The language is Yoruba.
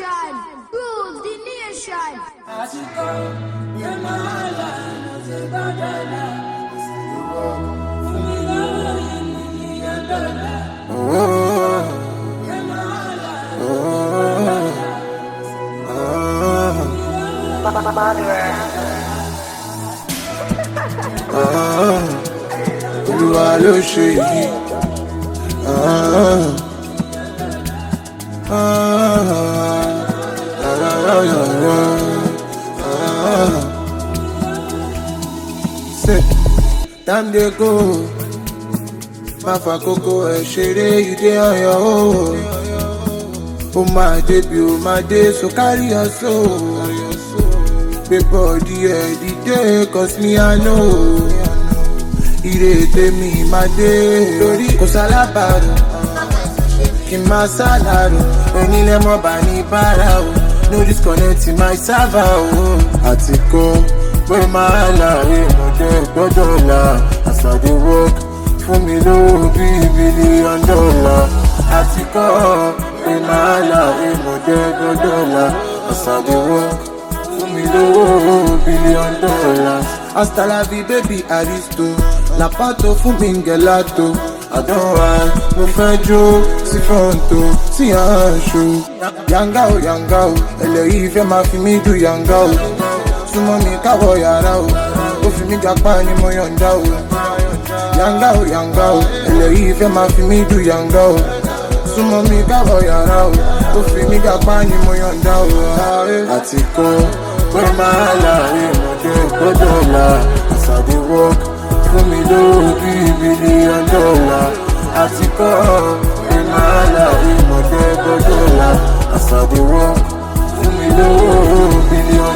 nation, rule the nation. Olúwa ló ṣe yìí. Say, time dey go. Má fàkókò ẹ̀ ṣeré, you dey on your own. Ó máa débi ó máa dé, so carry your soul. Body every day, cause me I know. Ire tèmi máa dé, lórí kò sálábàárò. Kí n máa sálárò, onílé mọ́ bá ní bára o. No disconnect my server o. Àti kọ́ pé máa láre mọ̀jẹ́ gbọ́dọ̀ là. As I dey work, fún mi lówó bíi $1 billion. Àti kọ́ pé máa láre mọ̀jẹ́ gbọ́dọ̀ là. As I dey work, me low $1 billion. Hasta la vie, baby, aristo. La pato fún mi gelato. I don't want no fẹjọ sí fronto, sí àṣọ. Yanga o, eléyìí fẹ́ máa fi mí du yanga o. Súnmọ́ mi káwọ̀ yàrá o, ó fi mí japa ni mo yọ̀ǹda o. Yanga o, eléyìí fẹ́ máa fi mí du yanga o. Súnmọ́ mi káwọ̀ yàrá o, ó fi mí japa ni mo yọ̀ǹda o. Àti kọ́ pé máa láre mọ̀jẹ́ gbọ́dọ̀ là. As I dey work, fún mi lówó bíi $1 billion. Àti kọ́ pé máa láre mọ̀jẹ́ gbọ́dọ̀ là. As I dey work, fún mi lówó $1 billion.